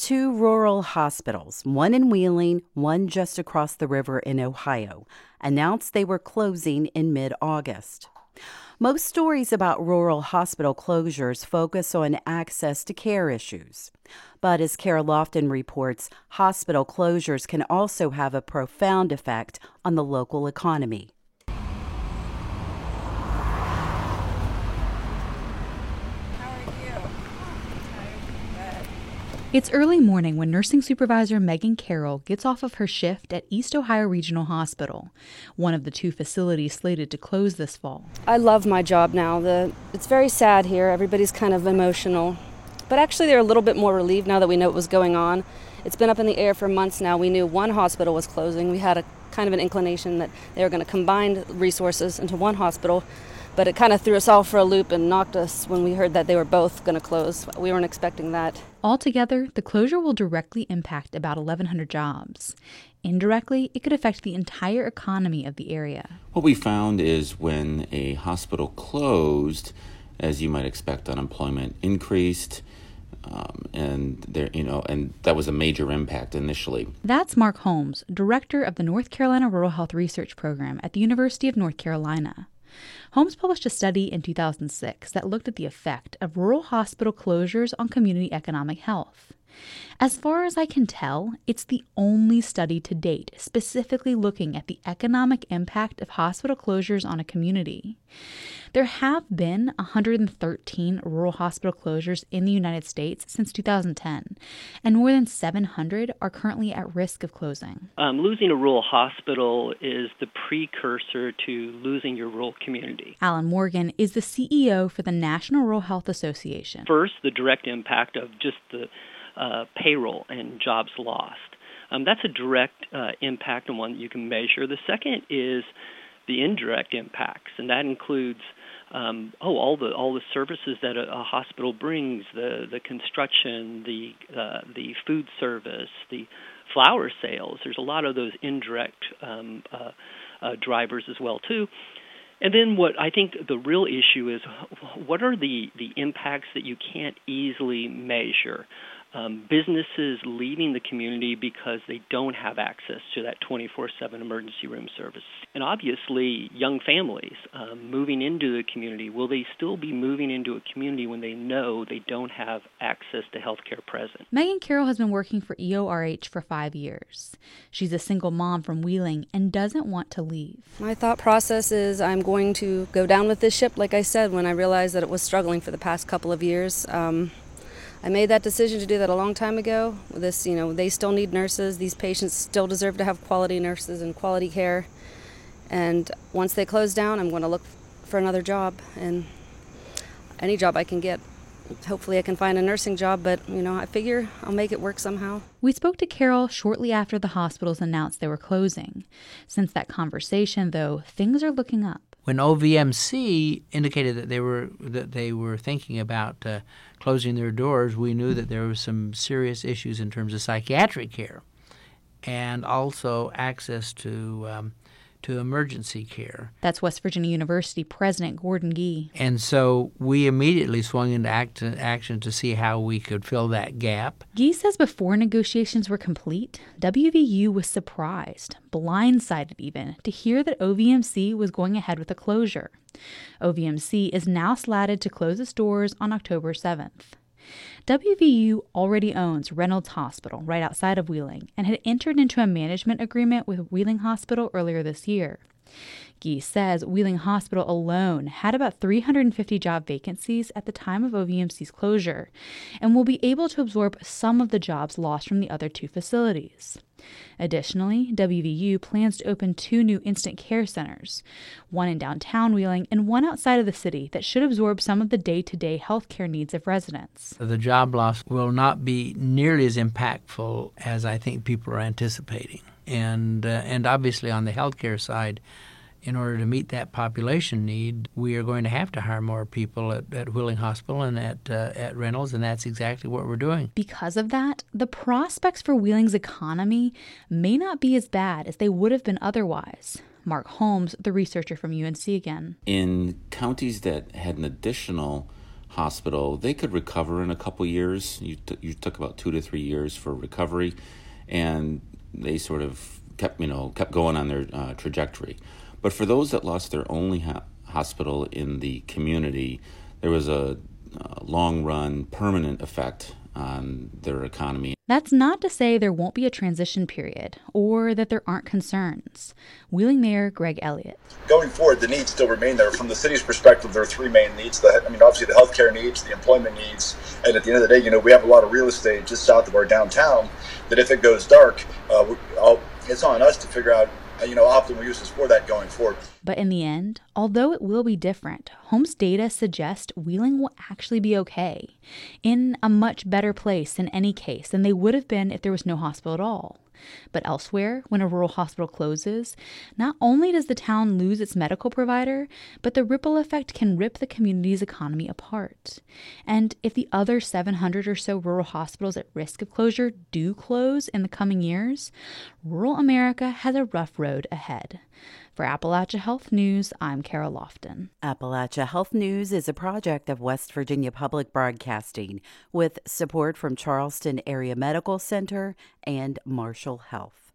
two rural hospitals, one in Wheeling, one just across the river in Ohio, announced they were closing in mid-August. Most stories about rural hospital closures focus on access to care issues. But as Kara Lofton reports, hospital closures can also have a profound effect on the local economy. It's early morning when nursing supervisor Megan Carroll gets off of her shift at East Ohio Regional Hospital, one of the two facilities slated to close this fall. I love my job now. It's very sad here. Everybody's kind of emotional. But actually they're a little bit more relieved now that we know what was going on. It's been up in the air for months now. We knew one hospital was closing. We had a kind of an inclination that they were going to combine resources into one hospital. But it kind of threw us all for a loop and knocked us when we heard that they were both going to close. We weren't expecting that. Altogether, the closure will directly impact about 1,100 jobs. Indirectly, it could affect the entire economy of the area. What we found is when a hospital closed, as you might expect, unemployment increased, and that was a major impact initially. That's Mark Holmes, director of the North Carolina Rural Health Research Program at the University of North Carolina. Holmes published a study in 2006 that looked at the effect of rural hospital closures on community economic health. As far as I can tell, it's the only study to date specifically looking at the economic impact of hospital closures on a community. There have been 113 rural hospital closures in the United States since 2010, and more than 700 are currently at risk of closing. Losing a rural hospital is the precursor to losing your rural community. Alan Morgan is the CEO for the National Rural Health Association. First, the direct impact of just the payroll and jobs lost. That's a direct impact and one that you can measure. The second is the indirect impacts, and that includes all the services that a hospital brings: the construction, the food service, the flower sales. There's a lot of those indirect drivers as well too. And then what I think the real issue is, what are the impacts that you can't easily measure? Businesses leaving the community because they don't have access to that 24/7 emergency room service. And obviously, young families moving into the community, will they still be moving into a community when they know they don't have access to health care present? Megan Carroll has been working for EORH for 5 years. She's a single mom from Wheeling and doesn't want to leave. My thought process is I'm going to go down with this ship, like I said, when I realized that it was struggling for the past couple of years. I made that decision to do that a long time ago. They still need nurses. These patients still deserve to have quality nurses and quality care. And once they close down, I'm going to look for another job, and any job I can get. Hopefully I can find a nursing job, but, I figure I'll make it work somehow. We spoke to Carroll shortly after the hospitals announced they were closing. Since that conversation, though, things are looking up. When OVMC indicated that they were thinking about closing their doors, we knew that there were some serious issues in terms of psychiatric care and also access to emergency care. That's West Virginia University President Gordon Gee. And so we immediately swung into action to see how we could fill that gap. Gee says before negotiations were complete, WVU was surprised, blindsided even, to hear that OVMC was going ahead with a closure. OVMC is now slatted to close its doors on October 7th. WVU already owns Reynolds Hospital right outside of Wheeling and had entered into a management agreement with Wheeling Hospital earlier this year. Gee says Wheeling Hospital alone had about 350 job vacancies at the time of OVMC's closure and will be able to absorb some of the jobs lost from the other two facilities. Additionally, WVU plans to open 2 new instant care centers, one in downtown Wheeling and one outside of the city that should absorb some of the day-to-day health care needs of residents. The job loss will not be nearly as impactful as I think people are anticipating. And obviously on the healthcare side, in order to meet that population need, we are going to have to hire more people at Wheeling Hospital and at Reynolds, and that's exactly what we're doing. Because of that, the prospects for Wheeling's economy may not be as bad as they would have been otherwise. Mark Holmes, the researcher from UNC again. In counties that had an additional hospital, they could recover in a couple years. You took about 2 to 3 years for recovery, and they sort of kept going on their trajectory. But for those that lost their only hospital in the community, there was a long-run permanent effect on their economy. That's not to say there won't be a transition period or that there aren't concerns. Wheeling Mayor Greg Elliott. Going forward, the needs still remain there. From the city's perspective, there are three main needs. Obviously the healthcare needs, the employment needs, and at the end of the day, we have a lot of real estate just south of our downtown that if it goes dark, it's on us to figure out optimal uses for that going forward. But in the end, although it will be different, Home's data suggest Wheeling will actually be okay, in a much better place in any case than they would have been if there was no hospital at all. But elsewhere, when a rural hospital closes, not only does the town lose its medical provider, but the ripple effect can rip the community's economy apart. And if the other 700 or so rural hospitals at risk of closure do close in the coming years, rural America has a rough road ahead. For Appalachia Health News, I'm Kara Lofton. Appalachia Health News is a project of West Virginia Public Broadcasting with support from Charleston Area Medical Center and Marshall Health.